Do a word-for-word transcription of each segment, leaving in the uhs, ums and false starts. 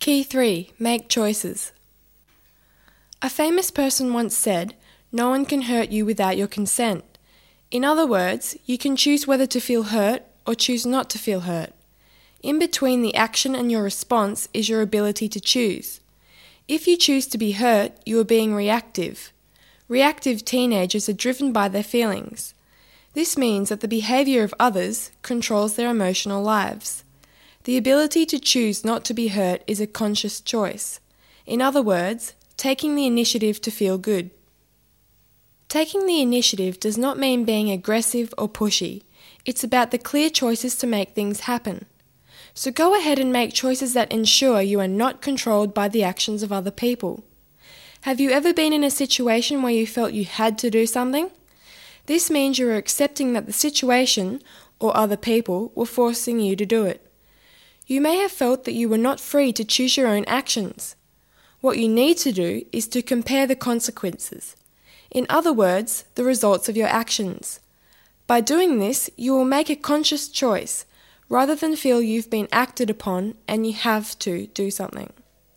Key three. Make choices. A famous person once said, "No one can hurt you without your consent." In other words, you can choose whether to feel hurt or choose not to feel hurt. In between the action and your response is your ability to choose. If you choose to be hurt, you are being reactive. Reactive teenagers are driven by their feelings. This means that the behavior of others controls their emotional lives. The ability to choose not to be hurt is a conscious choice. In other words, taking the initiative to feel good. Taking the initiative does not mean being aggressive or pushy. It's about the clear choices to make things happen. So go ahead and make choices that ensure you are not controlled by the actions of other people. Have you ever been in a situation where you felt you had to do something? This means you are accepting that the situation or other people were forcing you to do it. You may have felt that you were not free to choose your own actions. What you need to do is to compare the consequences. In other words, the results of your actions. By doing this, you will make a conscious choice, rather than feel you've been acted upon and you have to do something.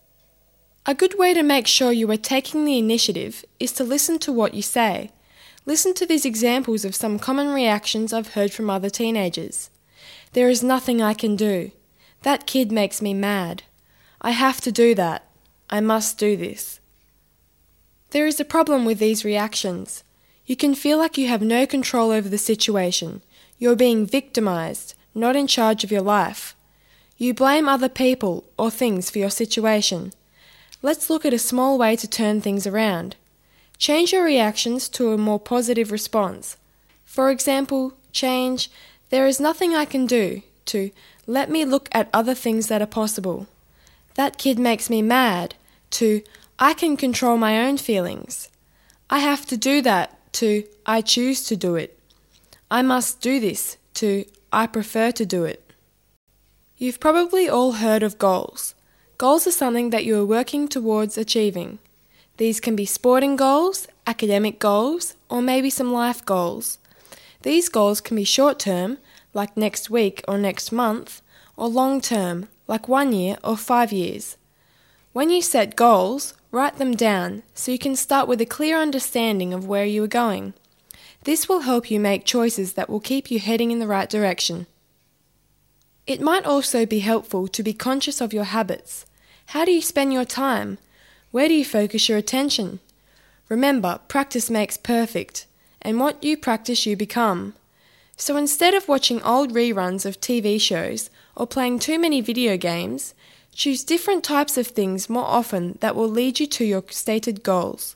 A good way to make sure you are taking the initiative is to listen to what you say. Listen to these examples of some common reactions I've heard from other teenagers. "There is nothing I can do. That kid makes me mad. I have to do that. I must do this." There is a problem with these reactions. You can feel like you have no control over the situation. You're being victimized, not in charge of your life. You blame other people or things for your situation. Let's look at a small way to turn things around. Change your reactions to a more positive response. For example, change "there is nothing I can do" to "let me look at other things that are possible." "That kid makes me mad" to "I can control my own feelings." "I have to do that" to "I choose to do it." "I must do this" to "I prefer to do it." You've probably all heard of goals. Goals are something that you are working towards achieving. These can be sporting goals, academic goals, or maybe some life goals. These goals can be short-term, like next week or next month, or long-term, like one year or five years. When you set goals, write them down so you can start with a clear understanding of where you are going. This will help you make choices that will keep you heading in the right direction. It might also be helpful to be conscious of your habits. How do you spend your time? Where do you focus your attention? Remember, practice makes perfect, and what you practice you become. So instead of watching old reruns of T V shows or playing too many video games, choose different types of things more often that will lead you to your stated goals.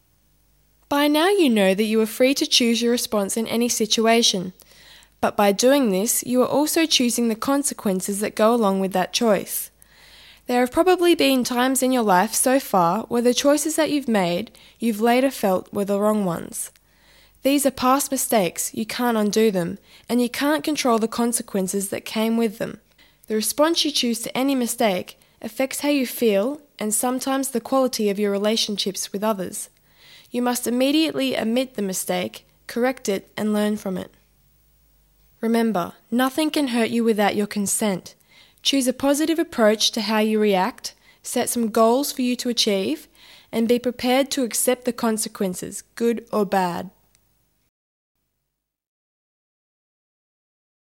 By now you know that you are free to choose your response in any situation, but by doing this, you are also choosing the consequences that go along with that choice. There have probably been times in your life so far where the choices that you've made, you've later felt were the wrong ones. These are past mistakes, you can't undo them, and you can't control the consequences that came with them. The response you choose to any mistake affects how you feel and sometimes the quality of your relationships with others. You must immediately admit the mistake, correct it, and learn from it. Remember, nothing can hurt you without your consent. Choose a positive approach to how you react, set some goals for you to achieve, and be prepared to accept the consequences, good or bad.